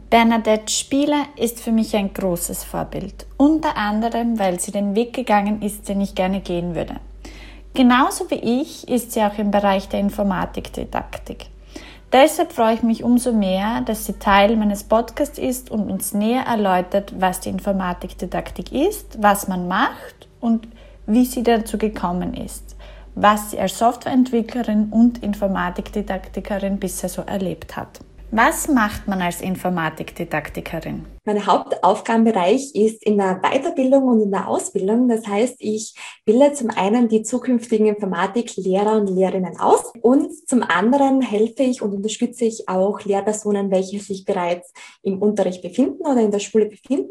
Bernadette Spieler ist für mich ein großes Vorbild, unter anderem, weil sie den Weg gegangen ist, den ich gerne gehen würde. Genauso wie ich ist sie auch im Bereich der Informatikdidaktik. Deshalb freue ich mich umso mehr, dass sie Teil meines Podcasts ist und uns näher erläutert, was die Informatikdidaktik ist, was man macht und wie sie dazu gekommen ist, was sie als Softwareentwicklerin und Informatikdidaktikerin bisher so erlebt hat. Was macht man als Informatikdidaktikerin? Mein Hauptaufgabenbereich ist in der Weiterbildung und in der Ausbildung. Das heißt, ich bilde zum einen die zukünftigen Informatiklehrer und Lehrerinnen aus und zum anderen helfe ich und unterstütze ich auch Lehrpersonen, welche sich bereits im Unterricht befinden oder in der Schule befinden,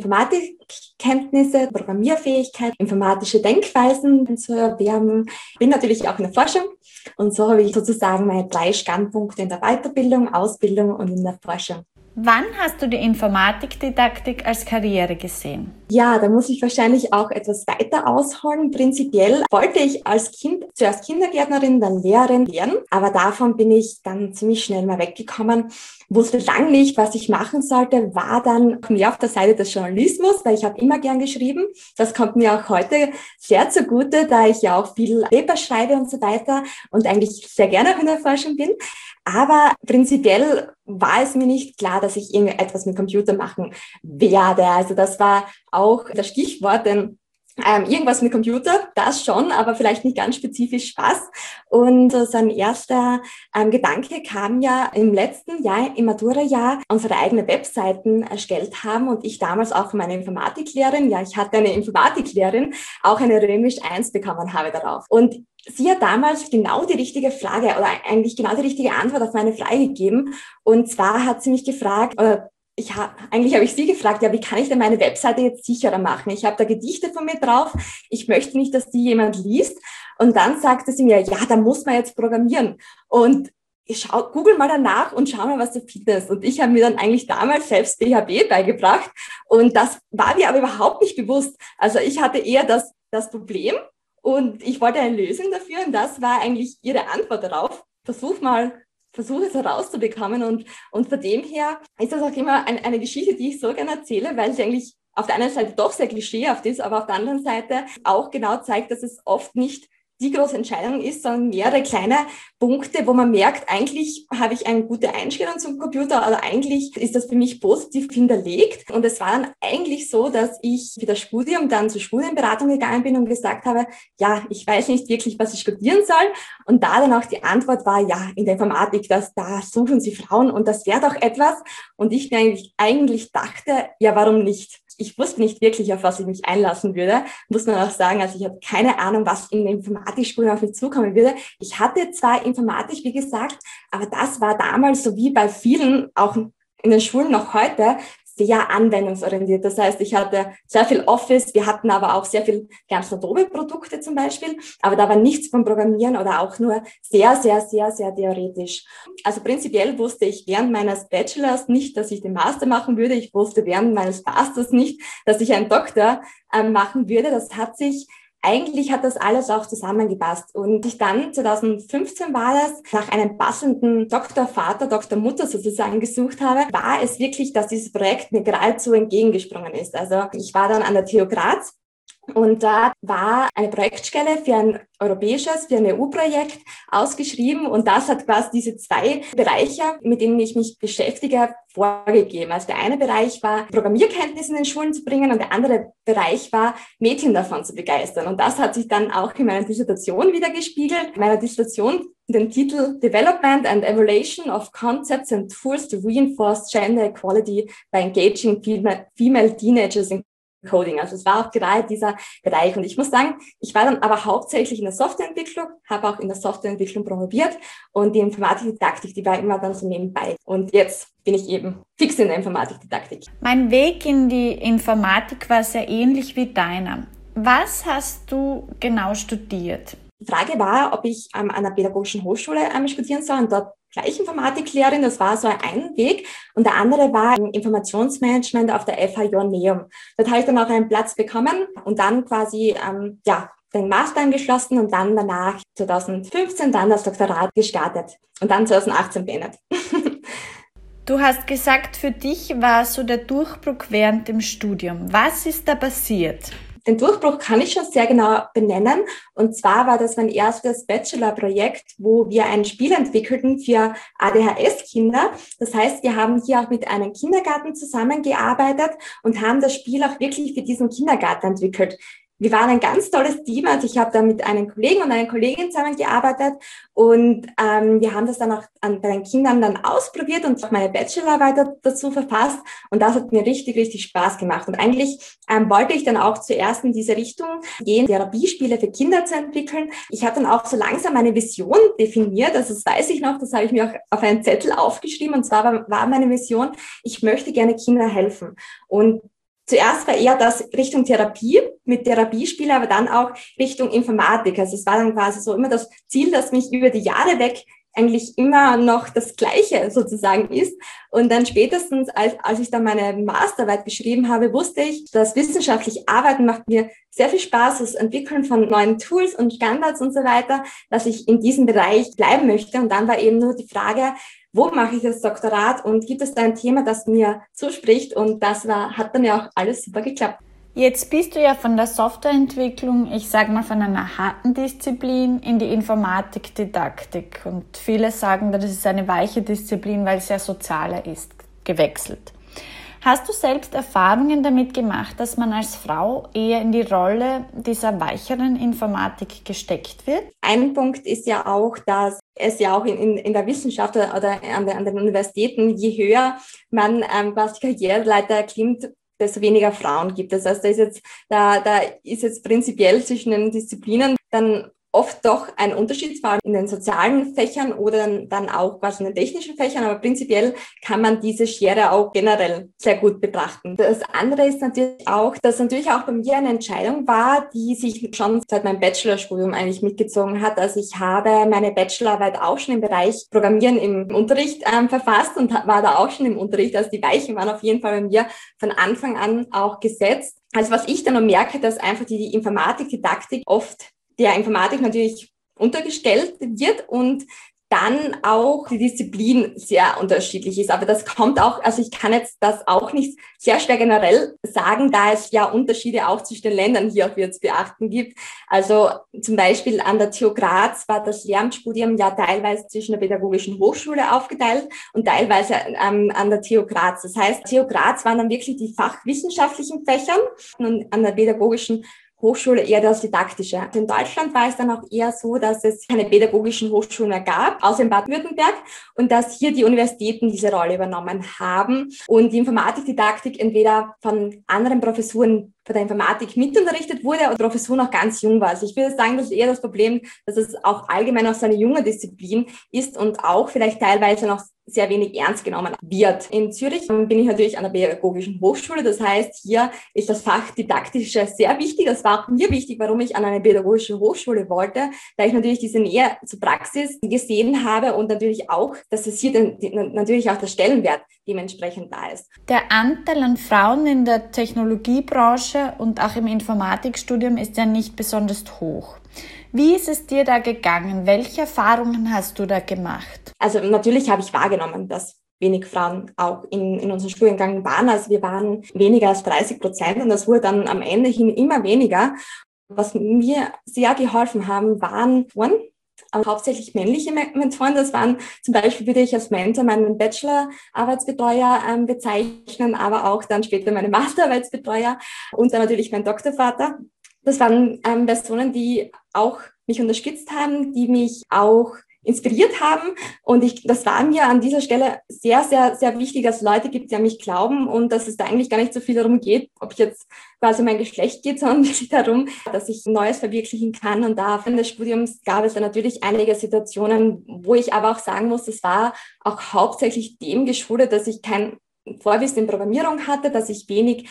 Informatikkenntnisse, Programmierfähigkeit, informatische Denkweisen zu erwerben. Bin natürlich auch in der Forschung und so habe ich sozusagen meine 3 Standpunkte in der Weiterbildung, Ausbildung und in der Forschung. Wann hast du die Informatikdidaktik als Karriere gesehen? Ja, da muss ich wahrscheinlich auch etwas weiter ausholen. Prinzipiell wollte ich als Kind zuerst Kindergärtnerin, dann Lehrerin werden, aber davon bin ich dann ziemlich schnell mal weggekommen. Wusste lang nicht, was ich machen sollte, war dann mehr auf der Seite des Journalismus, weil ich habe immer gern geschrieben. Das kommt mir auch heute sehr zugute, da ich ja auch viel Paper schreibe und so weiter und eigentlich sehr gerne auch in der Forschung bin. Aber prinzipiell war es mir nicht klar, dass ich irgendetwas mit Computer machen werde. Also das war auch das Stichwort, denn irgendwas mit Computer, das schon, aber vielleicht nicht ganz spezifisch was. Und so ein erster Gedanke kam ja im letzten Jahr, im Matura-Jahr, unsere eigene Webseiten erstellt haben und ich damals auch von meiner Informatiklehrerin, ja, ich hatte eine Informatiklehrerin, auch eine Römisch 1 bekommen habe darauf. Und sie hat damals genau die richtige Frage oder eigentlich genau die richtige Antwort auf meine Frage gegeben. Und zwar hat sie mich gefragt, eigentlich habe ich sie gefragt, ja, wie kann ich denn meine Webseite jetzt sicherer machen? Ich habe da Gedichte von mir drauf. Ich möchte nicht, dass die jemand liest. Und dann sagte sie mir, ja, da muss man jetzt programmieren. Und google mal danach und schau mal, was du findest. Und ich habe mir dann eigentlich damals selbst PHP beigebracht. Und das war mir aber überhaupt nicht bewusst. Also ich hatte eher das Problem und ich wollte eine Lösung dafür. Und das war eigentlich ihre Antwort darauf. Versuche es herauszubekommen und von dem her ist das auch immer eine Geschichte, die ich so gerne erzähle, weil sie eigentlich auf der einen Seite doch sehr klischeehaft ist, aber auf der anderen Seite auch genau zeigt, dass es oft nicht die große Entscheidung ist, sondern mehrere kleine Punkte, wo man merkt, eigentlich habe ich eine gute Einstellung zum Computer, oder eigentlich ist das für mich positiv hinterlegt. Und es war dann eigentlich so, dass ich für das Studium dann zur Studienberatung gegangen bin und gesagt habe, ja, ich weiß nicht wirklich, was ich studieren soll. Und da dann auch die Antwort war, ja, in der Informatik, da suchen sie Frauen und das wäre doch etwas. Und ich mir eigentlich dachte, ja, warum nicht? Ich wusste nicht wirklich, auf was ich mich einlassen würde, muss man auch sagen. Also ich hatte keine Ahnung, was in der Informatikspur auf mich zukommen würde. Ich hatte zwar Informatik, wie gesagt, aber das war damals, so wie bei vielen, auch in den Schulen noch heute, sehr anwendungsorientiert. Das heißt, ich hatte sehr viel Office, wir hatten aber auch sehr viel ganz Adobe-Produkte zum Beispiel, aber da war nichts vom Programmieren oder auch nur sehr, sehr, sehr, sehr theoretisch. Also prinzipiell wusste ich während meines Bachelors nicht, dass ich den Master machen würde. Ich wusste während meines Masters nicht, dass ich einen Doktor machen würde. Eigentlich hat das alles auch zusammengepasst. Und ich dann, 2015 war das, nach einem passenden Doktorvater, Doktormutter sozusagen gesucht habe, war es wirklich, dass dieses Projekt mir geradezu entgegengesprungen ist. Also ich war dann an der TU Graz. Und da war eine Projektstelle für ein EU-Projekt ausgeschrieben und das hat quasi diese 2 Bereiche, mit denen ich mich beschäftige, vorgegeben. Also der eine Bereich war, Programmierkenntnisse in den Schulen zu bringen und der andere Bereich war, Mädchen davon zu begeistern. Und das hat sich dann auch in meiner Dissertation wieder gespiegelt. In meiner Dissertation den Titel Development and Evaluation of Concepts and Tools to Reinforce Gender Equality by Engaging Female Teenagers in Coding. Also es war auch gerade dieser Bereich. Und ich muss sagen, ich war dann aber hauptsächlich in der Softwareentwicklung, habe auch in der Softwareentwicklung promoviert und die Informatikdidaktik, die war immer dann so nebenbei. Und jetzt bin ich eben fix in der Informatikdidaktik. Mein Weg in die Informatik war sehr ähnlich wie deiner. Was hast du genau studiert? Die Frage war, ob ich an einer pädagogischen Hochschule studieren soll und dort gleich Informatiklehrerin, das war so ein Weg. Und der andere war Informationsmanagement auf der FH Joanneum. Dort habe ich dann auch einen Platz bekommen und dann quasi den Master angeschlossen und dann danach 2015 dann das Doktorat gestartet und dann 2018 beendet. Du hast gesagt, für dich war so der Durchbruch während dem Studium. Was ist da passiert? Den Durchbruch kann ich schon sehr genau benennen. Und zwar war das mein erstes Bachelorprojekt, wo wir ein Spiel entwickelten für ADHS-Kinder. Das heißt, wir haben hier auch mit einem Kindergarten zusammengearbeitet und haben das Spiel auch wirklich für diesen Kindergarten entwickelt. Wir waren ein ganz tolles Team. Also ich habe da mit einem Kollegen und einer Kollegin zusammengearbeitet und wir haben das dann auch bei den Kindern dann ausprobiert und auch meine Bachelorarbeit dazu verfasst und das hat mir richtig, richtig Spaß gemacht. Und eigentlich wollte ich dann auch zuerst in diese Richtung gehen, Therapiespiele für Kinder zu entwickeln. Ich habe dann auch so langsam eine Vision definiert, also das weiß ich noch, das habe ich mir auch auf einen Zettel aufgeschrieben und zwar war meine Vision, ich möchte gerne Kindern helfen. Und zuerst war eher das Richtung Therapie mit Therapiespiele, aber dann auch Richtung Informatik. Also es war dann quasi so immer das Ziel, dass mich über die Jahre weg eigentlich immer noch das Gleiche sozusagen ist. Und dann spätestens, als ich dann meine Masterarbeit geschrieben habe, wusste ich, dass wissenschaftlich Arbeiten macht mir sehr viel Spaß, das Entwickeln von neuen Tools und Standards und so weiter, dass ich in diesem Bereich bleiben möchte. Und dann war eben nur die Frage, wo mache ich das Doktorat und gibt es da ein Thema, das mir zuspricht? Und hat dann ja auch alles super geklappt. Jetzt bist du ja von der Softwareentwicklung, ich sage mal von einer harten Disziplin in die Informatik-Didaktik. Und viele sagen, das ist eine weiche Disziplin, weil es ja sozialer ist, gewechselt. Hast du selbst Erfahrungen damit gemacht, dass man als Frau eher in die Rolle dieser weicheren Informatik gesteckt wird? Ein Punkt ist ja auch, dass es ja auch in der Wissenschaft oder an den Universitäten, je höher man quasi die Karriereleiter klimmt, desto weniger Frauen gibt es. Also da ist jetzt prinzipiell zwischen den Disziplinen dann oft doch ein Unterschied, vor allem in den sozialen Fächern oder dann auch quasi in den technischen Fächern, aber prinzipiell kann man diese Schere auch generell sehr gut betrachten. Das andere ist natürlich auch, dass natürlich auch bei mir eine Entscheidung war, die sich schon seit meinem Bachelorstudium eigentlich mitgezogen hat. Also ich habe meine Bachelorarbeit auch schon im Bereich Programmieren im Unterricht verfasst und war da auch schon im Unterricht. Also die Weichen waren auf jeden Fall bei mir von Anfang an auch gesetzt. Also was ich dann noch merke, dass einfach die Informatik-Didaktik oft der Informatik natürlich untergestellt wird und dann auch die Disziplin sehr unterschiedlich ist. Aber das kommt auch, also ich kann jetzt das auch nicht sehr schwer generell sagen, da es ja Unterschiede auch zwischen den Ländern hier auch wieder zu beachten gibt. Also zum Beispiel an der TU Graz war das Lehramtsstudium ja teilweise zwischen der Pädagogischen Hochschule aufgeteilt und teilweise an der TU Graz. Das heißt, TU Graz waren dann wirklich die fachwissenschaftlichen Fächer und an der Pädagogischen Hochschule eher das Didaktische. In Deutschland war es dann auch eher so, dass es keine pädagogischen Hochschulen mehr gab, außer in Baden-Württemberg, und dass hier die Universitäten diese Rolle übernommen haben und die Informatikdidaktik entweder von anderen Professuren von der Informatik mitunterrichtet wurde oder Professur noch ganz jung war. Also ich würde sagen, das ist eher das Problem, dass es auch allgemein noch so eine junge Disziplin ist und auch vielleicht teilweise noch sehr wenig ernst genommen wird. In Zürich bin ich natürlich an der Pädagogischen Hochschule. Das heißt, hier ist das Fach Didaktische sehr wichtig. Das war auch mir wichtig, warum ich an eine Pädagogische Hochschule wollte, da ich natürlich diese Nähe zur Praxis gesehen habe und natürlich auch, dass es hier natürlich auch der Stellenwert dementsprechend da ist. Der Anteil an Frauen in der Technologiebranche und auch im Informatikstudium ist ja nicht besonders hoch. Wie ist es dir da gegangen? Welche Erfahrungen hast du da gemacht? Also natürlich habe ich wahrgenommen, dass wenig Frauen auch in unseren Studiengang waren. Also wir waren weniger als 30% und das wurde dann am Ende hin immer weniger. Was mir sehr geholfen haben, waren Mentoren, hauptsächlich männliche Mentoren. Das waren zum Beispiel, würde ich als Mentor meinen Bachelor-Arbeitsbetreuer bezeichnen, aber auch dann später meine Masterarbeitsbetreuer und dann natürlich mein Doktorvater. Das waren Personen, die auch mich unterstützt haben, die mich auch inspiriert haben. Und das war mir an dieser Stelle sehr, sehr, sehr wichtig, dass es Leute gibt, die an mich glauben und dass es da eigentlich gar nicht so viel darum geht, ob ich jetzt quasi mein Geschlecht geht, sondern wirklich darum, dass ich Neues verwirklichen kann. Und da während des Studiums gab es dann natürlich einige Situationen, wo ich aber auch sagen muss, das war auch hauptsächlich dem geschuldet, dass ich kein Vorwissen in Programmierung hatte, dass ich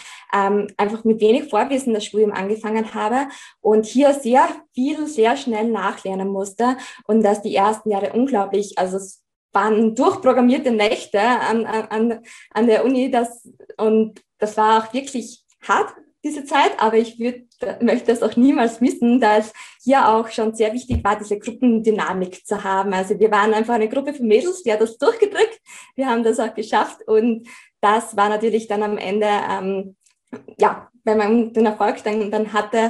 einfach mit wenig Vorwissen das Studium angefangen habe und hier sehr viel, sehr schnell nachlernen musste und dass die ersten Jahre unglaublich, also es waren durchprogrammierte Nächte an der Uni, und das war auch wirklich hart diese Zeit, aber ich möchte das auch niemals missen, da es hier auch schon sehr wichtig war, diese Gruppendynamik zu haben. Also wir waren einfach eine Gruppe von Mädels, die hat das durchgedrückt, wir haben das auch geschafft und das war natürlich dann am Ende, wenn man den Erfolg dann hatte,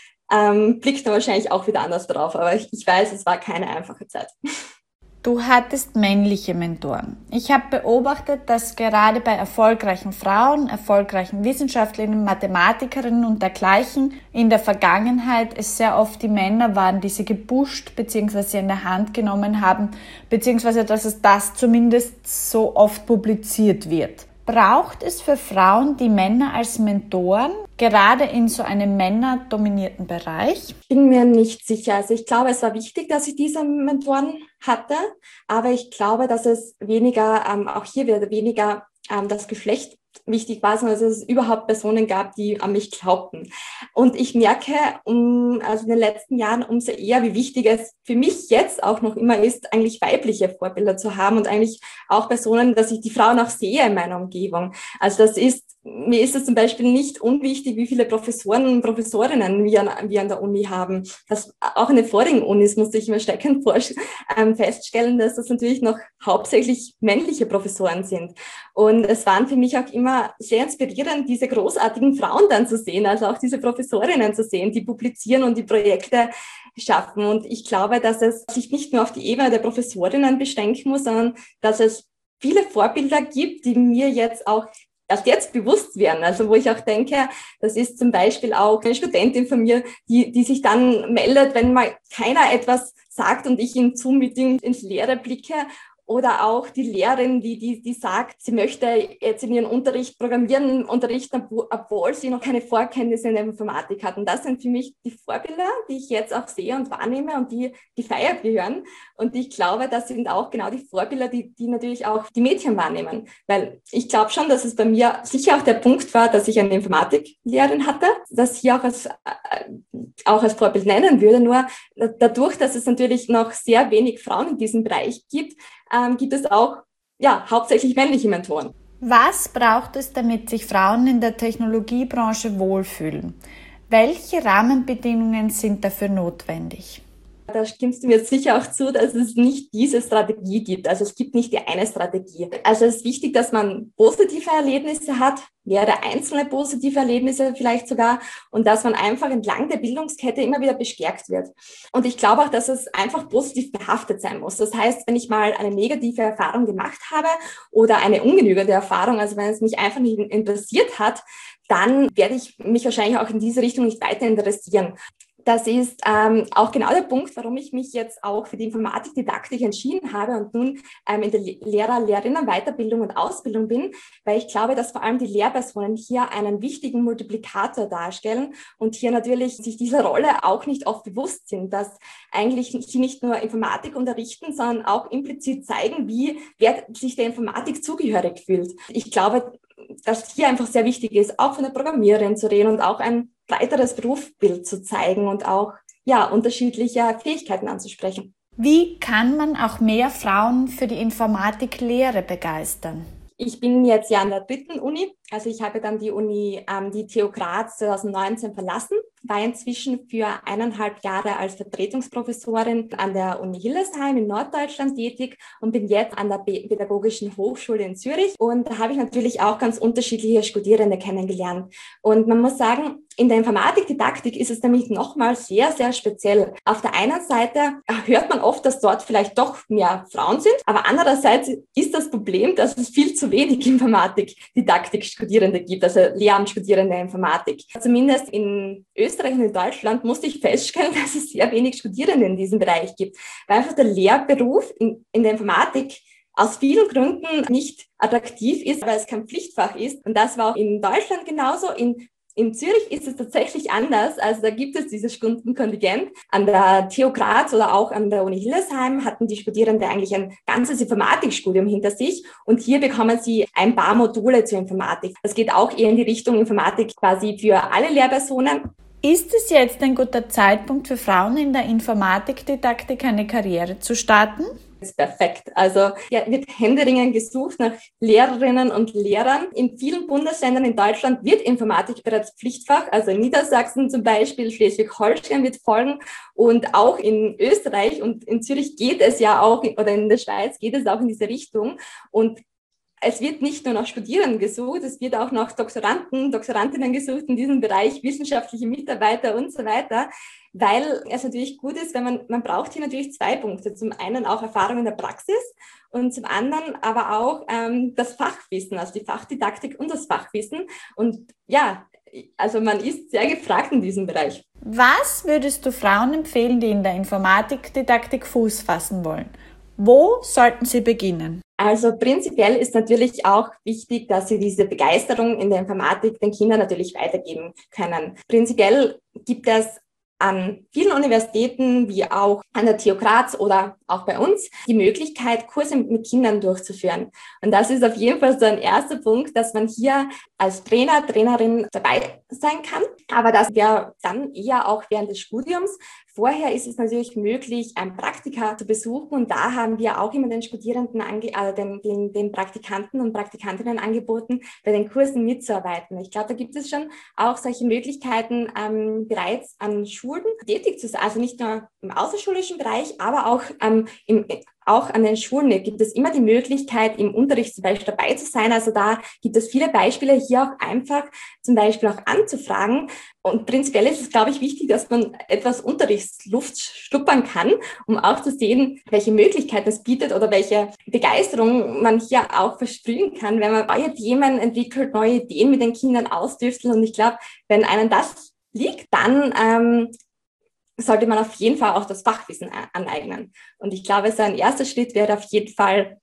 blickt man wahrscheinlich auch wieder anders drauf, aber ich weiß, es war keine einfache Zeit. Du hattest männliche Mentoren. Ich habe beobachtet, dass gerade bei erfolgreichen Frauen, erfolgreichen Wissenschaftlerinnen, Mathematikerinnen und dergleichen in der Vergangenheit es sehr oft die Männer waren, die sie gepusht bzw. in der Hand genommen haben, beziehungsweise dass es das zumindest so oft publiziert wird. Braucht es für Frauen die Männer als Mentoren, gerade in so einem männerdominierten Bereich? Ich bin mir nicht sicher. Also ich glaube, es war wichtig, dass ich diese Mentoren hatte, aber ich glaube, dass es weniger, auch hier wieder weniger das Geschlecht wichtig war, sondern dass es überhaupt Personen gab, die an mich glaubten. Und ich merke, also in den letzten Jahren umso eher, wie wichtig es für mich jetzt auch noch immer ist, eigentlich weibliche Vorbilder zu haben und eigentlich auch Personen, dass ich die Frauen auch sehe in meiner Umgebung. Also mir ist es zum Beispiel nicht unwichtig, wie viele Professoren und Professorinnen wir an der Uni haben. Das, auch in den vorigen Unis musste ich immer steckend feststellen, dass das natürlich noch hauptsächlich männliche Professoren sind. Und es waren für mich auch immer sehr inspirierend, diese großartigen Frauen dann zu sehen, also auch diese Professorinnen zu sehen, die publizieren und die Projekte schaffen. Und ich glaube, dass es sich nicht nur auf die Ebene der Professorinnen beschränken muss, sondern dass es viele Vorbilder gibt, die mir jetzt auch erst jetzt bewusst werden. Also wo ich auch denke, das ist zum Beispiel auch eine Studentin von mir, die sich dann meldet, wenn mal keiner etwas sagt und ich in Zoom-Meeting ins Leere blicke. Oder auch die Lehrerin, die sagt, sie möchte jetzt in ihren Unterricht Programmieren unterrichten, obwohl sie noch keine Vorkenntnisse in der Informatik hat. Und das sind für mich die Vorbilder, die ich jetzt auch sehe und wahrnehme und die gefeiert gehören. Und ich glaube, das sind auch genau die Vorbilder, die natürlich auch die Mädchen wahrnehmen. Weil ich glaube schon, dass es bei mir sicher auch der Punkt war, dass ich eine Informatiklehrerin hatte, das hier auch als Vorbild nennen würde. Nur dadurch, dass es natürlich noch sehr wenig Frauen in diesem Bereich gibt es auch hauptsächlich männliche Mentoren. Was braucht es, damit sich Frauen in der Technologiebranche wohlfühlen? Welche Rahmenbedingungen sind dafür notwendig? Da stimmst du mir sicher auch zu, dass es nicht diese Strategie gibt. Also es gibt nicht die eine Strategie. Also es ist wichtig, dass man positive Erlebnisse hat, mehrere einzelne positive Erlebnisse vielleicht sogar, und dass man einfach entlang der Bildungskette immer wieder bestärkt wird. Und ich glaube auch, dass es einfach positiv behaftet sein muss. Das heißt, wenn ich mal eine negative Erfahrung gemacht habe oder eine ungenügende Erfahrung, also wenn es mich einfach nicht interessiert hat, dann werde ich mich wahrscheinlich auch in diese Richtung nicht weiter interessieren. Das ist auch genau der Punkt, warum ich mich jetzt auch für die Informatikdidaktik entschieden habe und nun in der Lehrerinnen-Weiterbildung und Ausbildung bin, weil ich glaube, dass vor allem die Lehrpersonen hier einen wichtigen Multiplikator darstellen und hier natürlich sich dieser Rolle auch nicht oft bewusst sind, dass eigentlich sie nicht nur Informatik unterrichten, sondern auch implizit zeigen, wer sich der Informatik zugehörig fühlt. Ich glaube, dass hier einfach sehr wichtig ist, auch von der Programmiererin zu reden und auch ein breiteres Berufsbild zu zeigen und auch unterschiedliche Fähigkeiten anzusprechen. Wie kann man auch mehr Frauen für die Informatiklehre begeistern? Ich bin jetzt an der 3. Uni, also ich habe dann die TU Graz 2019 verlassen, war inzwischen für 1,5 Jahre als Vertretungsprofessorin an der Uni Hildesheim in Norddeutschland tätig und bin jetzt an der Pädagogischen Hochschule in Zürich. Und da habe ich natürlich auch ganz unterschiedliche Studierende kennengelernt. Und man muss sagen, in der Informatikdidaktik ist es nämlich nochmal sehr, sehr speziell. Auf der einen Seite hört man oft, dass dort vielleicht doch mehr Frauen sind, aber andererseits ist das Problem, dass es viel zu wenig Informatikdidaktik-Studierende gibt, also Lehramtsstudierende Informatik. Zumindest in Österreich und in Deutschland musste ich feststellen, dass es sehr wenig Studierende in diesem Bereich gibt, weil einfach der Lehrberuf in der Informatik aus vielen Gründen nicht attraktiv ist, weil es kein Pflichtfach ist. Und das war auch in Deutschland genauso. In Zürich ist es tatsächlich anders. Also da gibt es dieses Stundenkontingent. An der TU Graz oder auch an der Uni Hildesheim hatten die Studierenden eigentlich ein ganzes Informatikstudium hinter sich. Und hier bekommen sie ein paar Module zur Informatik. Das geht auch eher in die Richtung Informatik quasi für alle Lehrpersonen. Ist es jetzt ein guter Zeitpunkt für Frauen in der Informatikdidaktik eine Karriere zu starten? ist perfekt. Also ja, wird händeringend gesucht nach Lehrerinnen und Lehrern. In vielen Bundesländern in Deutschland wird Informatik bereits Pflichtfach. Also in Niedersachsen zum Beispiel, Schleswig-Holstein wird folgen und auch in Österreich und in Zürich geht es ja auch, oder in der Schweiz geht es auch in diese Richtung. Und es wird nicht nur nach Studierenden gesucht, es wird auch nach Doktoranden, Doktorandinnen gesucht in diesem Bereich, wissenschaftliche Mitarbeiter und so weiter, weil es natürlich gut ist, wenn man braucht hier natürlich 2 Punkte. Zum einen auch Erfahrung in der Praxis und zum anderen aber auch das Fachwissen, also die Fachdidaktik und das Fachwissen. Und ja, also man ist sehr gefragt in diesem Bereich. Was würdest du Frauen empfehlen, die in der Informatikdidaktik Fuß fassen wollen? Wo sollten sie beginnen? Also prinzipiell ist natürlich auch wichtig, dass sie diese Begeisterung in der Informatik den Kindern natürlich weitergeben können. Prinzipiell gibt es an vielen Universitäten, wie auch an der TU Graz oder auch bei uns, die Möglichkeit, Kurse mit Kindern durchzuführen. Und das ist auf jeden Fall so ein erster Punkt, dass man hier als Trainer, Trainerin dabei sein kann. Aber das wäre dann eher auch während des Studiums. Vorher ist es natürlich möglich, ein Praktika zu besuchen. Und da haben wir auch immer den Studierenden, den Praktikanten und Praktikantinnen angeboten, bei den Kursen mitzuarbeiten. Ich glaube, da gibt es schon auch solche Möglichkeiten, bereits an Schulen tätig zu sein. Also nicht nur im außerschulischen Bereich, aber auch auch an den Schulen gibt es immer die Möglichkeit, im Unterricht zum Beispiel dabei zu sein. Also da gibt es viele Beispiele, hier auch einfach zum Beispiel auch anzufragen. Und prinzipiell ist es, glaube ich, wichtig, dass man etwas Unterrichtsluft schnuppern kann, um auch zu sehen, welche Möglichkeiten es bietet oder welche Begeisterung man hier auch versprühen kann, wenn man neue Themen entwickelt, neue Ideen mit den Kindern ausdüftelt. Und ich glaube, wenn einem das liegt, dann sollte man auf jeden Fall auch das Fachwissen aneignen. Und ich glaube, so ein erster Schritt wäre auf jeden Fall,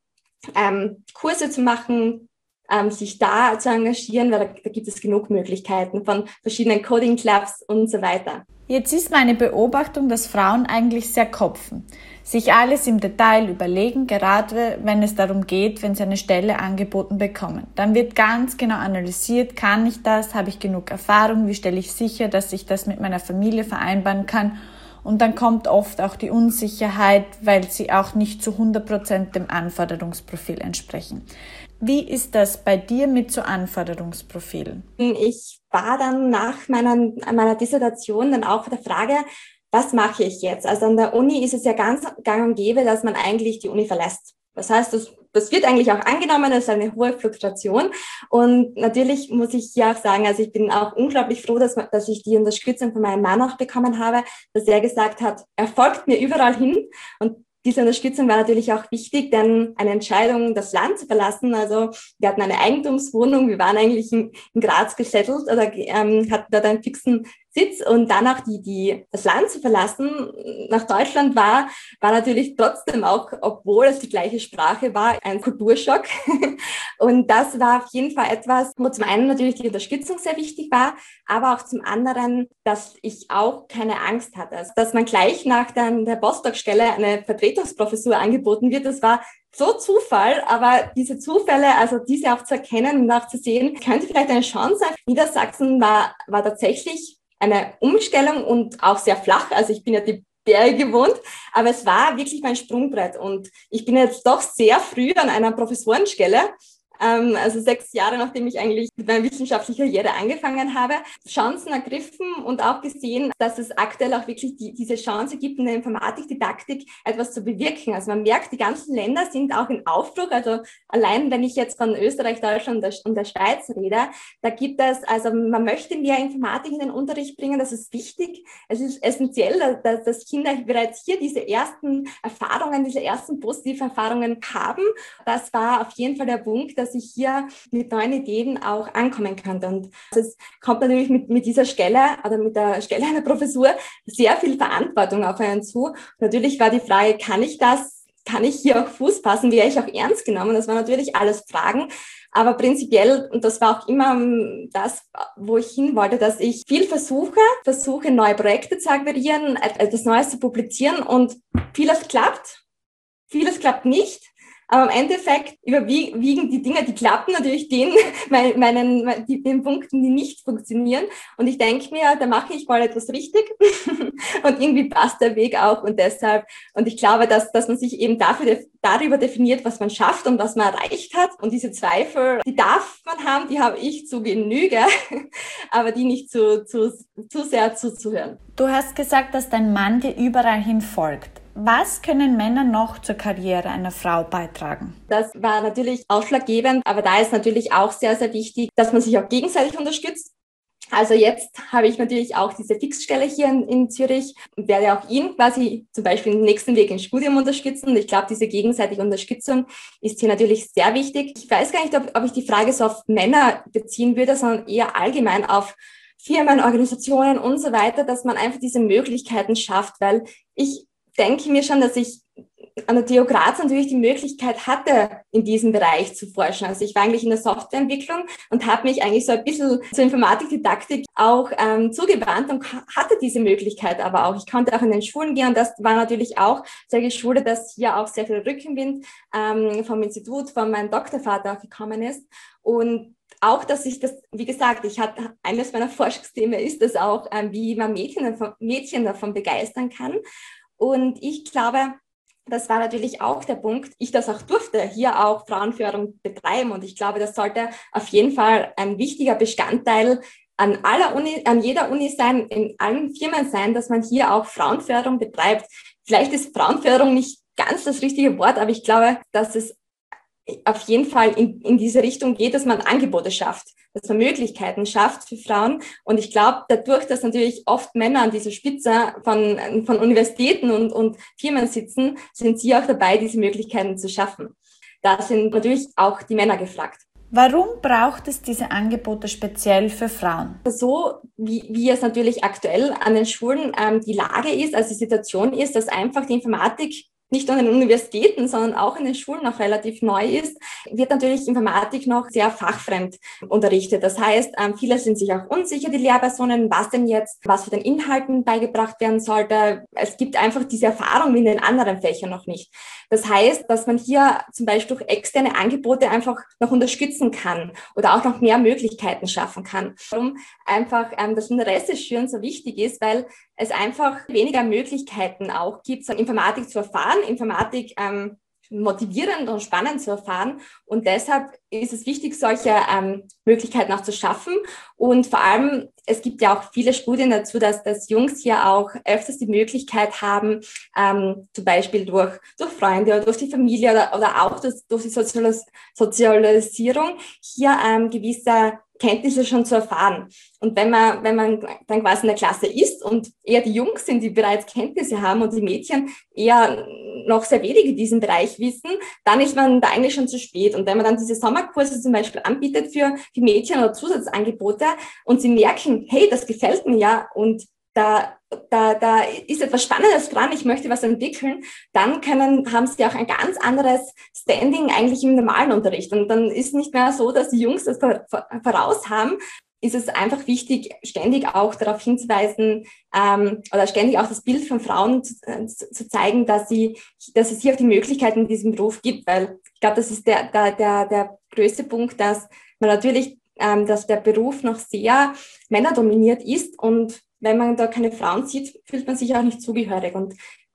Kurse zu machen, sich da zu engagieren, weil da gibt es genug Möglichkeiten von verschiedenen Coding Clubs und so weiter. Jetzt ist meine Beobachtung, dass Frauen eigentlich sehr kopfen, sich alles im Detail überlegen, gerade wenn es darum geht, wenn sie eine Stelle angeboten bekommen. Dann wird ganz genau analysiert, kann ich das, habe ich genug Erfahrung, wie stelle ich sicher, dass ich das mit meiner Familie vereinbaren kann. Und dann kommt oft auch die Unsicherheit, weil sie auch nicht zu 100% dem Anforderungsprofil entsprechen. Wie ist das bei dir mit so Anforderungsprofilen? Ich war dann nach meiner Dissertation dann auch der Frage, was mache ich jetzt? Also an der Uni ist es ja ganz gang und gäbe, dass man eigentlich die Uni verlässt. Das heißt, das wird eigentlich auch angenommen, das ist eine hohe Fluktuation. Und natürlich muss ich ja auch sagen, also ich bin auch unglaublich froh, dass ich die Unterstützung von meinem Mann auch bekommen habe, dass er gesagt hat, er folgt mir überall hin. Und diese Unterstützung war natürlich auch wichtig, denn eine Entscheidung, das Land zu verlassen, also wir hatten eine Eigentumswohnung, wir waren eigentlich in Graz gesettelt oder hatten dort einen fixen Sitz und danach das Land zu verlassen nach Deutschland war natürlich trotzdem auch, obwohl es die gleiche Sprache war, ein Kulturschock. Und das war auf jeden Fall etwas, wo zum einen natürlich die Unterstützung sehr wichtig war, aber auch zum anderen, dass ich auch keine Angst hatte. Also, dass man gleich nach der Postdoc-Stelle eine Vertretungsprofessur angeboten wird, das war so Zufall, aber diese Zufälle, also diese auch zu erkennen und auch zu sehen, könnte vielleicht eine Chance sein. Niedersachsen war tatsächlich eine Umstellung und auch sehr flach. Also ich bin ja die Berge gewohnt, aber es war wirklich mein Sprungbrett und ich bin jetzt doch sehr früh an einer Professorenstelle, also 6 Jahre, nachdem ich eigentlich mit meiner wissenschaftlichen Karriere angefangen habe, Chancen ergriffen und auch gesehen, dass es aktuell auch wirklich diese Chance gibt, in der Informatikdidaktik etwas zu bewirken. Also man merkt, die ganzen Länder sind auch in Aufbruch. Also allein, wenn ich jetzt von Österreich, Deutschland und der Schweiz rede, da gibt es, also man möchte mehr Informatik in den Unterricht bringen, das ist wichtig. Es ist essentiell, dass Kinder bereits hier diese ersten Erfahrungen, diese ersten positiven Erfahrungen haben. Das war auf jeden Fall der Punkt, dass ich hier mit neuen Ideen auch ankommen könnte. Und es kommt natürlich mit dieser Stelle oder mit der Stelle einer Professur sehr viel Verantwortung auf einen zu. Und natürlich war die Frage, kann ich das? Kann ich hier auch Fuß fassen? Wäre ich auch ernst genommen? Das waren natürlich alles Fragen. Aber prinzipiell, und das war auch immer das, wo ich hin wollte, dass ich viel versuche neue Projekte zu akquirieren, etwas Neues zu publizieren und vieles klappt nicht. Aber im Endeffekt überwiegen die Dinge, die klappen, natürlich den Punkten, die nicht funktionieren. Und ich denke mir, da mache ich mal etwas richtig und irgendwie passt der Weg auch und deshalb. Und ich glaube, dass man sich eben darüber definiert, was man schafft und was man erreicht hat. Und diese Zweifel, die darf man haben, die habe ich zu Genüge, aber die nicht zu sehr zuzuhören. Du hast gesagt, dass dein Mann dir überall hin folgt. Was können Männer noch zur Karriere einer Frau beitragen? Das war natürlich ausschlaggebend, aber da ist natürlich auch sehr, sehr wichtig, dass man sich auch gegenseitig unterstützt. Also jetzt habe ich natürlich auch diese Fixstelle hier in Zürich und werde auch ihn quasi zum Beispiel den nächsten Weg ins Studium unterstützen. Und ich glaube, diese gegenseitige Unterstützung ist hier natürlich sehr wichtig. Ich weiß gar nicht, ob ich die Frage so auf Männer beziehen würde, sondern eher allgemein auf Firmen, Organisationen und so weiter, dass man einfach diese Möglichkeiten schafft, weil ich denke mir schon, dass ich an der TU Graz natürlich die Möglichkeit hatte, in diesem Bereich zu forschen. Also ich war eigentlich in der Softwareentwicklung und habe mich eigentlich so ein bisschen zur Informatikdidaktik auch zugewandt und hatte diese Möglichkeit aber auch. Ich konnte auch in den Schulen gehen und das war natürlich auch sehr geschuldet, dass hier auch sehr viel Rückenwind vom Institut, von meinem Doktorvater auch gekommen ist. Und auch, dass ich das, wie gesagt, eines meiner Forschungsthemen ist das auch, wie man Mädchen davon begeistern kann. Und ich glaube, das war natürlich auch der Punkt, ich das auch durfte, hier auch Frauenförderung betreiben. Und ich glaube, das sollte auf jeden Fall ein wichtiger Bestandteil an jeder Uni sein, in allen Firmen sein, dass man hier auch Frauenförderung betreibt. Vielleicht ist Frauenförderung nicht ganz das richtige Wort, aber ich glaube, dass es auf jeden Fall in diese Richtung geht, dass man Angebote schafft, dass man Möglichkeiten schafft für Frauen. Und ich glaube, dadurch, dass natürlich oft Männer an dieser Spitze von Universitäten und Firmen sitzen, sind sie auch dabei, diese Möglichkeiten zu schaffen. Da sind natürlich auch die Männer gefragt. Warum braucht es diese Angebote speziell für Frauen? So wie es natürlich aktuell an den Schulen die Lage ist, also die Situation ist, dass einfach die Informatik nicht nur an den Universitäten, sondern auch in den Schulen noch relativ neu ist, wird natürlich Informatik noch sehr fachfremd unterrichtet. Das heißt, viele sind sich auch unsicher, die Lehrpersonen, was für den Inhalten beigebracht werden sollte. Es gibt einfach diese Erfahrung wie in den anderen Fächern noch nicht. Das heißt, dass man hier zum Beispiel durch externe Angebote einfach noch unterstützen kann oder auch noch mehr Möglichkeiten schaffen kann. Warum einfach das Interesse schüren so wichtig ist, weil es einfach weniger Möglichkeiten auch gibt, so Informatik zu erfahren, Informatik motivierend und spannend zu erfahren. Und deshalb ist es wichtig, solche Möglichkeiten auch zu schaffen. Und vor allem, es gibt ja auch viele Studien dazu, dass Jungs hier auch öfters die Möglichkeit haben, zum Beispiel durch Freunde oder durch die Familie oder auch durch die Sozialisierung hier gewisse Kenntnisse schon zu erfahren. Und wenn man dann quasi in der Klasse ist und eher die Jungs sind, die bereits Kenntnisse haben und die Mädchen eher noch sehr wenig in diesem Bereich wissen, dann ist man da eigentlich schon zu spät. Und wenn man dann diese Sommerkurse zum Beispiel anbietet für die Mädchen oder Zusatzangebote und sie merken, hey, das gefällt mir ja und da ist etwas Spannendes dran, ich möchte was entwickeln, dann haben sie auch ein ganz anderes Standing eigentlich im normalen Unterricht. Und dann ist nicht mehr so, dass die Jungs das voraus haben, ist es einfach wichtig, ständig auch darauf hinzuweisen oder ständig auch das Bild von Frauen zu zeigen, dass es hier auch die Möglichkeiten in diesem Beruf gibt. Weil ich glaube, das ist der größte Punkt, dass man natürlich, dass der Beruf noch sehr männerdominiert ist und wenn man da keine Frauen sieht, fühlt man sich auch nicht zugehörig. Und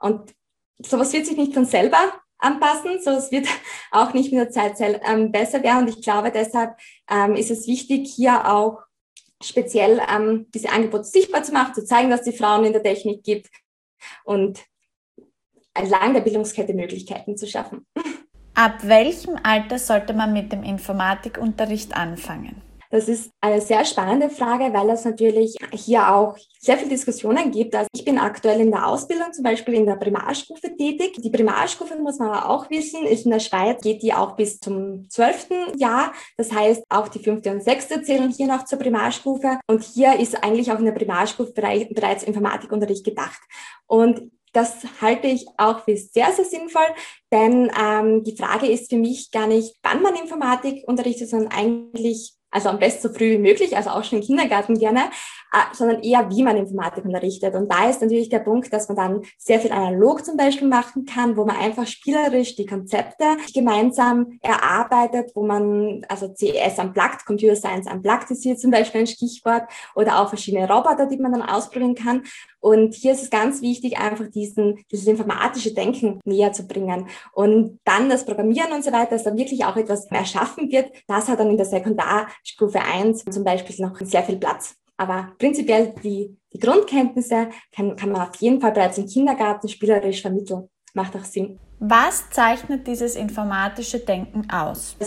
sowas wird sich nicht von selber anpassen, sowas wird auch nicht mit der Zeit besser werden. Und ich glaube, deshalb ist es wichtig, hier auch speziell diese Angebote sichtbar zu machen, zu zeigen, dass es die Frauen in der Technik gibt und entlang der Bildungskette Möglichkeiten zu schaffen. Ab welchem Alter sollte man mit dem Informatikunterricht anfangen? Das ist eine sehr spannende Frage, weil es natürlich hier auch sehr viele Diskussionen gibt. Also ich bin aktuell in der Ausbildung, zum Beispiel in der Primarstufe tätig. Die Primarstufe, muss man aber auch wissen, ist in der Schweiz, geht die auch bis zum 12. Jahr. Das heißt, auch die 5. und 6. zählen hier noch zur Primarstufe. Und hier ist eigentlich auch in der Primarstufe bereits Informatikunterricht gedacht. Und das halte ich auch für sehr, sehr sinnvoll, denn die Frage ist für mich gar nicht, wann man Informatik unterrichtet, sondern eigentlich also am besten so früh wie möglich, also auch schon im Kindergarten gerne, sondern eher, wie man Informatik unterrichtet. Und da ist natürlich der Punkt, dass man dann sehr viel analog zum Beispiel machen kann, wo man einfach spielerisch die Konzepte gemeinsam erarbeitet, wo man, also CS Unplugged, Computer Science Unplugged ist hier zum Beispiel ein Stichwort, oder auch verschiedene Roboter, die man dann ausprobieren kann. Und hier ist es ganz wichtig, einfach dieses informatische Denken näher zu bringen. Und dann das Programmieren und so weiter, dass da wirklich auch etwas erschaffen wird, das hat dann in der Sekundarstufe 1 zum Beispiel noch sehr viel Platz. Aber prinzipiell die Grundkenntnisse kann man auf jeden Fall bereits im Kindergarten spielerisch vermitteln. Macht auch Sinn. Was zeichnet dieses informatische Denken aus?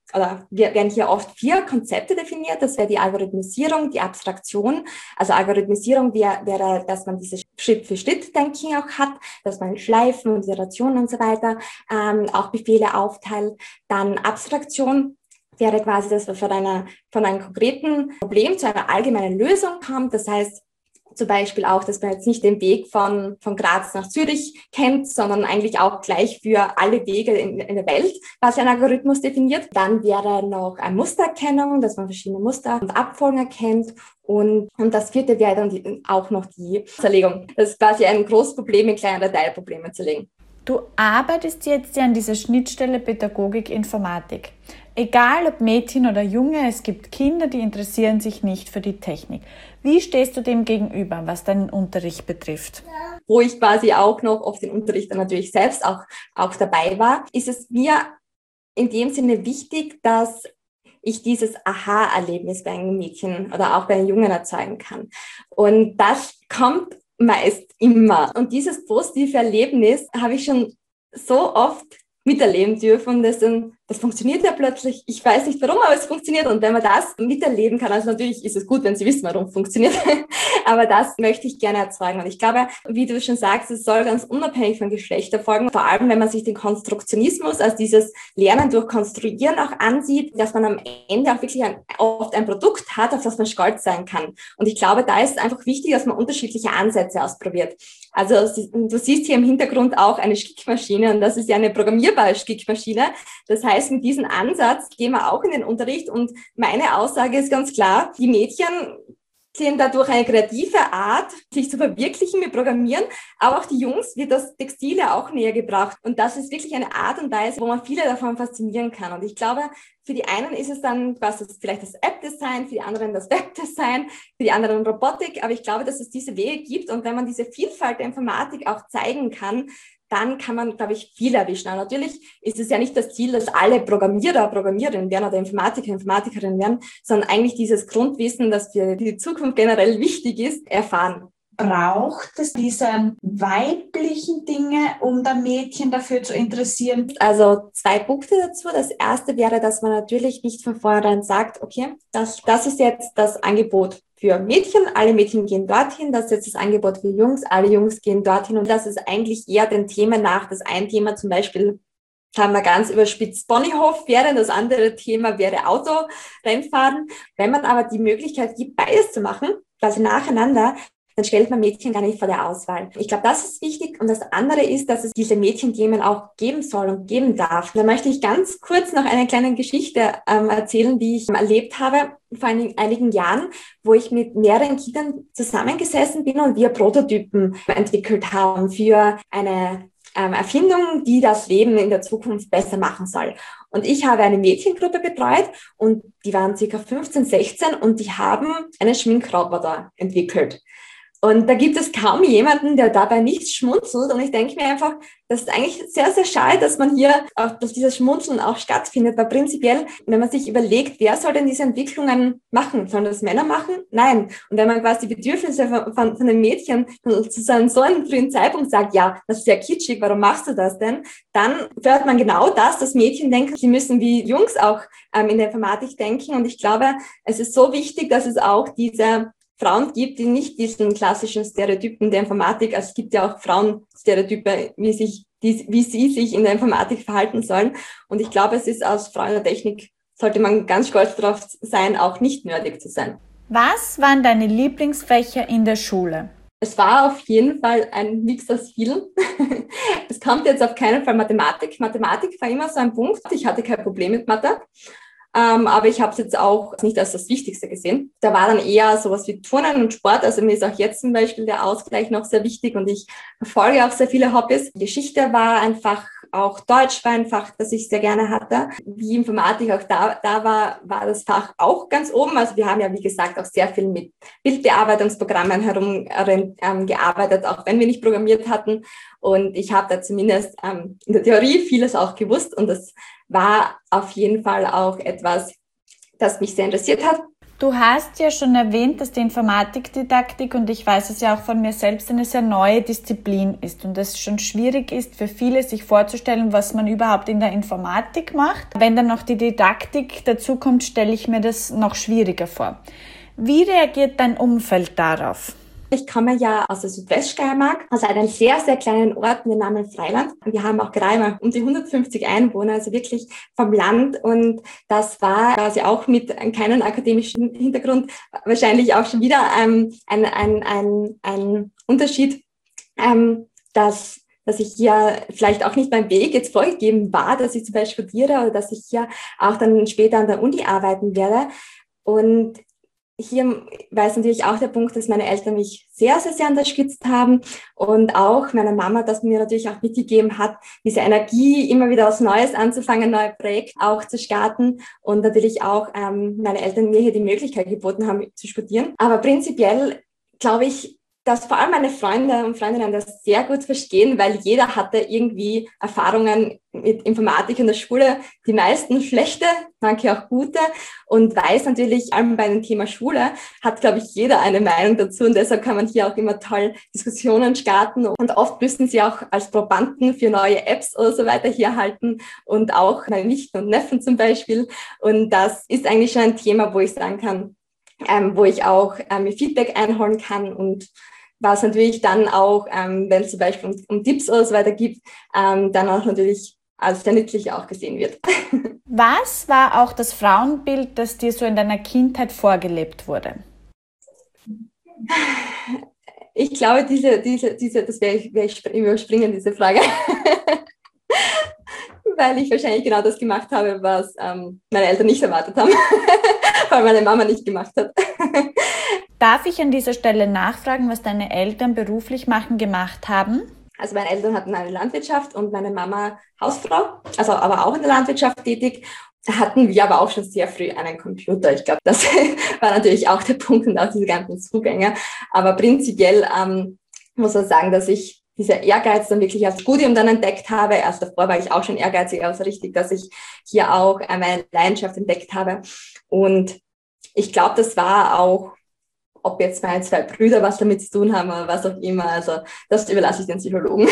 Wir werden hier oft 4 Konzepte definiert. Das wäre die Algorithmisierung, die Abstraktion. Also Algorithmisierung wäre, dass man dieses Schritt-für-Schritt-Denken auch hat, dass man Schleifen und Iterationen und so weiter auch Befehle aufteilt. Dann Abstraktion wäre quasi, dass man von einem konkreten Problem zu einer allgemeinen Lösung kommt. Das heißt zum Beispiel auch, dass man jetzt nicht den Weg von Graz nach Zürich kennt, sondern eigentlich auch gleich für alle Wege in der Welt, was ein Algorithmus definiert. Dann wäre noch eine Mustererkennung, dass man verschiedene Muster und Abfolgen erkennt. Und das 4. wäre dann auch noch die Zerlegung. Das ist quasi ein großes Problem in kleinere Teilprobleme zu legen. Du arbeitest jetzt ja an dieser Schnittstelle Pädagogik-Informatik. Egal ob Mädchen oder Junge, es gibt Kinder, die interessieren sich nicht für die Technik. Wie stehst du dem gegenüber, was deinen Unterricht betrifft? Wo ich quasi auch noch oft den Unterricht dann natürlich selbst auch dabei war, ist es mir in dem Sinne wichtig, dass ich dieses Aha-Erlebnis bei einem Mädchen oder auch bei einem Jungen erzeugen kann. Und das kommt meist immer. Und dieses positive Erlebnis habe ich schon so oft miterleben dürfen. Das funktioniert ja plötzlich. Ich weiß nicht warum, aber es funktioniert. Und wenn man das miterleben kann, also natürlich ist es gut, wenn Sie wissen, warum es funktioniert. Aber das möchte ich gerne erzeugen. Und ich glaube, wie du schon sagst, es soll ganz unabhängig von Geschlecht erfolgen. Vor allem, wenn man sich den Konstruktionismus, also dieses Lernen durch Konstruieren auch ansieht, dass man am Ende auch wirklich oft ein Produkt hat, auf das man stolz sein kann. Und ich glaube, da ist einfach wichtig, dass man unterschiedliche Ansätze ausprobiert. Also du siehst hier im Hintergrund auch eine Stickmaschine und das ist ja eine programmierbare Stickmaschine. Das heißt, mit diesem Ansatz gehen wir auch in den Unterricht und meine Aussage ist ganz klar, die Mädchen sehen dadurch eine kreative Art, sich zu verwirklichen mit Programmieren, aber auch die Jungs wird das Textile auch näher gebracht und das ist wirklich eine Art und Weise, wo man viele davon faszinieren kann und ich glaube, für die einen ist es dann vielleicht das App-Design, für die anderen das Web-Design, für die anderen Robotik, aber ich glaube, dass es diese Wege gibt und wenn man diese Vielfalt der Informatik auch zeigen kann, dann kann man, glaube ich, viel erwischen. Aber natürlich ist es ja nicht das Ziel, dass alle Programmiererin werden oder Informatikerin werden, sondern eigentlich dieses Grundwissen, das für die Zukunft generell wichtig ist, erfahren. Braucht es diese weiblichen Dinge, um dann Mädchen dafür zu interessieren? Also 2 Punkte dazu. Das erste wäre, dass man natürlich nicht von vornherein sagt, okay, das ist jetzt das Angebot für Mädchen, alle Mädchen gehen dorthin, das ist jetzt das Angebot für Jungs, alle Jungs gehen dorthin und das ist eigentlich eher den Themen nach. Das ein Thema zum Beispiel haben wir ganz überspitzt Ponyhof wäre, das andere Thema wäre Autorennfahren. Wenn man aber die Möglichkeit gibt, beides zu machen, quasi nacheinander, dann stellt man Mädchen gar nicht vor der Auswahl. Ich glaube, das ist wichtig. Und das andere ist, dass es diese Mädchenthemen auch geben soll und geben darf. Da möchte ich ganz kurz noch eine kleine Geschichte erzählen, die ich erlebt habe vor einigen Jahren, wo ich mit mehreren Kindern zusammengesessen bin und wir Prototypen entwickelt haben für eine Erfindung, die das Leben in der Zukunft besser machen soll. Und ich habe eine Mädchengruppe betreut und die waren ca. 15, 16 und die haben einen Schminkroboter entwickelt. Und da gibt es kaum jemanden, der dabei nicht schmunzelt. Und ich denke mir einfach, das ist eigentlich sehr, sehr schade, dass man hier auch, dass dieses Schmunzeln auch stattfindet. Weil prinzipiell, wenn man sich überlegt, wer soll denn diese Entwicklungen machen? Sollen das Männer machen? Nein. Und wenn man quasi die Bedürfnisse von den Mädchen zu so einem frühen Zeitpunkt sagt, ja, das ist ja kitschig, warum machst du das denn? Dann fördert man genau das, dass Mädchen denken, sie müssen wie Jungs auch in der Informatik denken. Und ich glaube, es ist so wichtig, dass es auch diese Frauen gibt, die nicht diesen klassischen Stereotypen der Informatik, also es gibt ja auch Frauenstereotype, wie sie sich in der Informatik verhalten sollen. Und ich glaube, es ist als Frau in der Technik, sollte man ganz stolz darauf sein, auch nicht nerdig zu sein. Was waren deine Lieblingsfächer in der Schule? Es war auf jeden Fall ein Mix aus vielen. Es kommt jetzt auf keinen Fall Mathematik. Mathematik war immer so ein Punkt. Ich hatte kein Problem mit Mathe. aber ich habe es jetzt auch nicht als das Wichtigste gesehen. Da war dann eher sowas wie Turnen und Sport. Also mir ist auch jetzt zum Beispiel der Ausgleich noch sehr wichtig und ich verfolge auch sehr viele Hobbys. Geschichte war ein Fach, auch Deutsch war ein Fach, das ich sehr gerne hatte. Wie Informatik auch da war das Fach auch ganz oben. Also wir haben ja, wie gesagt, auch sehr viel mit Bildbearbeitungsprogrammen gearbeitet, auch wenn wir nicht programmiert hatten. Und ich habe da zumindest in der Theorie vieles auch gewusst und das war auf jeden Fall auch etwas, das mich sehr interessiert hat. Du hast ja schon erwähnt, dass die Informatikdidaktik, und ich weiß es ja auch von mir selbst, eine sehr neue Disziplin ist und es schon schwierig ist für viele, sich vorzustellen, was man überhaupt in der Informatik macht. Wenn dann noch die Didaktik dazu kommt, stelle ich mir das noch schwieriger vor. Wie reagiert dein Umfeld darauf? Ich komme ja aus der Südweststeiermark, aus einem sehr, sehr kleinen Ort mit dem Namen Freiland. Wir haben auch gerade mal um die 150 Einwohner, also wirklich vom Land. Und das war quasi auch mit keinem akademischen Hintergrund wahrscheinlich auch schon wieder ein Unterschied, dass ich hier vielleicht auch nicht mein Weg jetzt vorgegeben war, dass ich zum Beispiel studiere oder dass ich hier auch dann später an der Uni arbeiten werde. Und hier war es natürlich auch der Punkt, dass meine Eltern mich sehr, sehr, sehr unterstützt haben und auch meine Mama, das mir natürlich auch mitgegeben hat, diese Energie, immer wieder was Neues anzufangen, neue Projekte auch zu starten und natürlich auch meine Eltern mir hier die Möglichkeit geboten haben, zu studieren. Aber prinzipiell glaube ich, dass vor allem meine Freunde und Freundinnen das sehr gut verstehen, weil jeder hatte irgendwie Erfahrungen mit Informatik in der Schule, die meisten schlechte, manche auch gute und weiß natürlich, vor allem bei dem Thema Schule, hat, glaube ich, jeder eine Meinung dazu und deshalb kann man hier auch immer toll Diskussionen starten und oft müssen sie auch als Probanden für neue Apps oder so weiter hier halten und auch meine Nichten und Neffen zum Beispiel und das ist eigentlich schon ein Thema, wo ich sagen kann, wo ich auch mir Feedback einholen kann und was natürlich dann auch, wenn es zum Beispiel um Tipps oder so weiter gibt, dann auch natürlich als sehr nützlich auch gesehen wird. Was war auch das Frauenbild, das dir so in deiner Kindheit vorgelebt wurde? Ich glaube, das werde ich überspringen, diese Frage. Weil ich wahrscheinlich genau das gemacht habe, was meine Eltern nicht erwartet haben, weil meine Mama nicht gemacht hat. Darf ich an dieser Stelle nachfragen, was deine Eltern beruflich gemacht haben? Also meine Eltern hatten eine Landwirtschaft und meine Mama Hausfrau, also aber auch in der Landwirtschaft tätig. Da hatten wir aber auch schon sehr früh einen Computer. Ich glaube, das war natürlich auch der Punkt und auch diese ganzen Zugänge. Aber prinzipiell muss man sagen, dass ich dieser Ehrgeiz dann wirklich als Studium dann entdeckt habe. Erst davor war ich auch schon ehrgeizig, also richtig, dass ich hier auch meine Leidenschaft entdeckt habe. Und ich glaube, das war auch, ob jetzt meine zwei Brüder was damit zu tun haben oder was auch immer. Also das überlasse ich den Psychologen.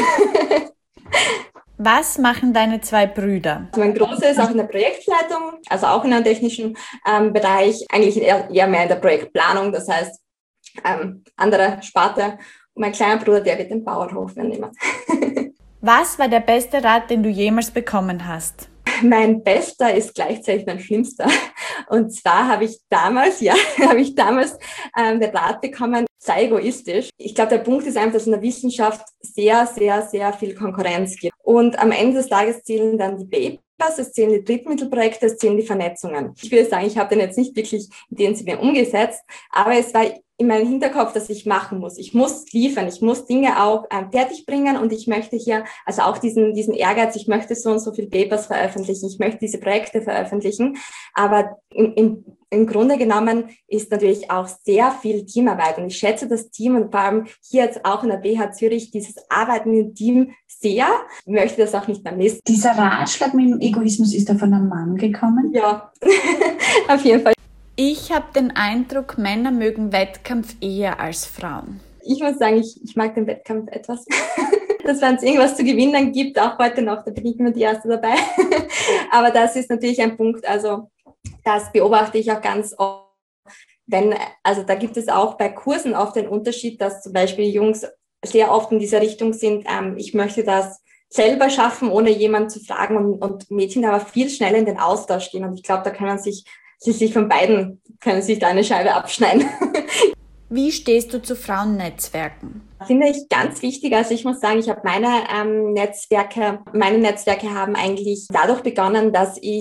Was machen deine zwei Brüder? Also mein Großer ist auch in der Projektleitung, also auch in einem technischen Bereich, eigentlich eher mehr in der Projektplanung, das heißt andere Sparte. Und mein kleiner Bruder, der wird den Bauernhof übernehmen. Was war der beste Rat, den du jemals bekommen hast? Mein bester ist gleichzeitig mein schlimmster. Und zwar habe ich damals den Rat bekommen, sei egoistisch. Ich glaube, der Punkt ist einfach, dass in der Wissenschaft sehr, sehr, sehr viel Konkurrenz gibt. Und am Ende des Tages zählen dann die Papers, es zählen die Drittmittelprojekte, es zählen die Vernetzungen. Ich würde sagen, ich habe den jetzt nicht wirklich in dem Sinne umgesetzt, aber es war in meinem Hinterkopf, dass ich machen muss. Ich muss liefern, ich muss Dinge auch fertig bringen und ich möchte hier, also auch diesen Ehrgeiz, ich möchte so und so viele Papers veröffentlichen, ich möchte diese Projekte veröffentlichen, aber im Grunde genommen ist natürlich auch sehr viel Teamarbeit und ich schätze das Team und vor allem hier jetzt auch in der BH Zürich dieses Arbeiten im Team sehr. Ich möchte das auch nicht mehr missen. Dieser Ratschlag mit dem Egoismus, ist da von einem Mann gekommen? Ja, auf jeden Fall. Ich habe den Eindruck, Männer mögen Wettkampf eher als Frauen. Ich muss sagen, ich mag den Wettkampf etwas. Dass wenn es irgendwas zu gewinnen gibt, auch heute noch, da bin ich immer die Erste dabei. Aber das ist natürlich ein Punkt, also das beobachte ich auch ganz oft. Also da gibt es auch bei Kursen oft den Unterschied, dass zum Beispiel Jungs sehr oft in dieser Richtung sind, ich möchte das selber schaffen, ohne jemanden zu fragen und Mädchen aber viel schneller in den Austausch gehen. Und ich glaube, da können sich von beiden, können sich da eine Scheibe abschneiden. Wie stehst du zu Frauennetzwerken? Finde ich ganz wichtig. Also ich muss sagen, ich habe meine Netzwerke haben eigentlich dadurch begonnen, dass ich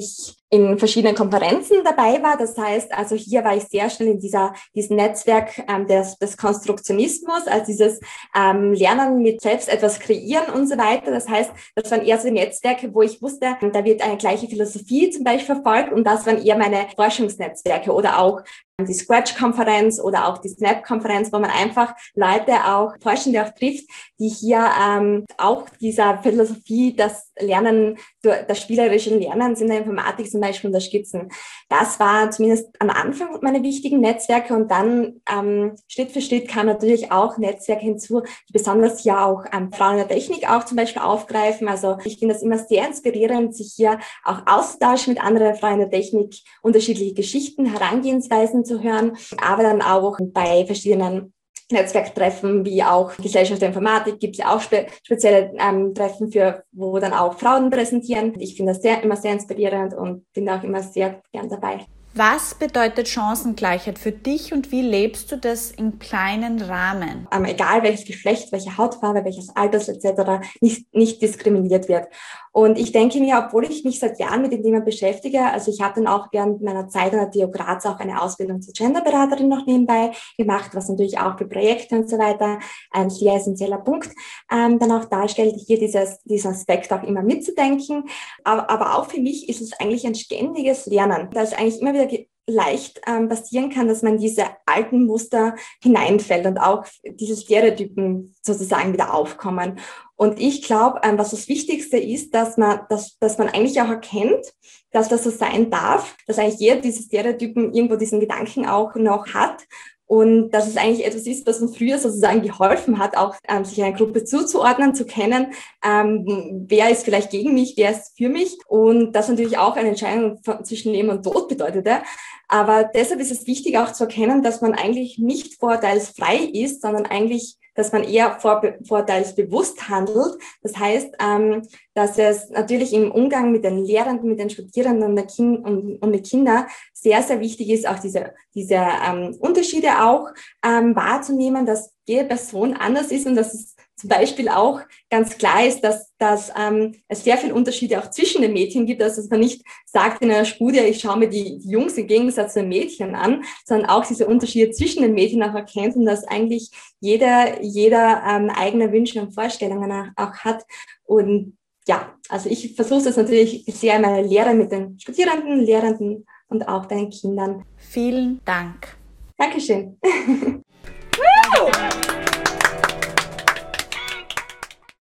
in verschiedenen Konferenzen dabei war. Das heißt, also hier war ich sehr schnell in diesem Netzwerk des Konstruktionismus, also dieses Lernen mit selbst etwas kreieren und so weiter. Das heißt, das waren eher so Netzwerke, wo ich wusste, da wird eine gleiche Philosophie zum Beispiel verfolgt, und das waren eher meine Forschungsnetzwerke, oder auch die Scratch-Konferenz oder auch die Snap-Konferenz, wo man einfach Leute, auch Forschende auch trifft, die hier auch dieser Philosophie, das Lernen, das spielerische Lernen in der Informatik zum Beispiel unterstützen. Das war zumindest am Anfang meine wichtigen Netzwerke, und dann Schritt für Schritt kamen natürlich auch Netzwerke hinzu, die besonders ja auch Frauen in der Technik auch zum Beispiel aufgreifen. Also ich finde das immer sehr inspirierend, sich hier auch auszutauschen mit anderen Frauen in der Technik, unterschiedliche Geschichten, Herangehensweisen zu hören, aber dann auch bei verschiedenen Netzwerktreffen wie auch Gesellschaft der Informatik gibt es ja auch spezielle Treffen, wo dann auch Frauen präsentieren. Ich finde das immer sehr inspirierend und bin auch immer sehr gern dabei. Was bedeutet Chancengleichheit für dich und wie lebst du das im kleinen Rahmen? Egal welches Geschlecht, welche Hautfarbe, welches Alters etc. nicht diskriminiert wird. Und ich denke mir, obwohl ich mich seit Jahren mit dem Thema beschäftige, also ich habe dann auch während meiner Zeit an der TU Graz auch eine Ausbildung zur Genderberaterin noch nebenbei gemacht, was natürlich auch für Projekte und so weiter ein sehr essentieller Punkt dann auch darstellt, hier diesen Aspekt auch immer mitzudenken. Aber auch für mich ist es eigentlich ein ständiges Lernen. Da ist eigentlich immer wieder leicht passieren kann, dass man diese alten Muster hineinfällt und auch diese Stereotypen sozusagen wieder aufkommen. Und ich glaube, was das Wichtigste ist, dass man eigentlich auch erkennt, dass das so sein darf, dass eigentlich jeder diese Stereotypen irgendwo diesen Gedanken auch noch hat. Und dass es eigentlich etwas ist, was uns früher sozusagen geholfen hat, auch sich einer Gruppe zuzuordnen, zu kennen, wer ist vielleicht gegen mich, wer ist für mich. Und das natürlich auch eine Entscheidung zwischen Leben und Tod bedeutete. Aber deshalb ist es wichtig auch zu erkennen, dass man eigentlich nicht vorurteilsfrei ist, sondern eigentlich, dass man eher vorurteilsbewusst handelt. Das heißt, dass es natürlich im Umgang mit den Lehrenden, mit den Studierenden und den Kindern sehr, sehr wichtig ist, auch diese Unterschiede auch wahrzunehmen, dass jede Person anders ist und dass es zum Beispiel auch ganz klar ist, dass es sehr viele Unterschiede auch zwischen den Mädchen gibt, also dass man nicht sagt in einer Studie, ich schaue mir die Jungs im Gegensatz zu den Mädchen an, sondern auch diese Unterschiede zwischen den Mädchen auch erkennt und dass eigentlich jeder eigene Wünsche und Vorstellungen auch hat. Und ja, also ich versuche das natürlich sehr in meiner Lehre mit den Studierenden, Lehrenden und auch bei den Kindern. Vielen Dank. Dankeschön.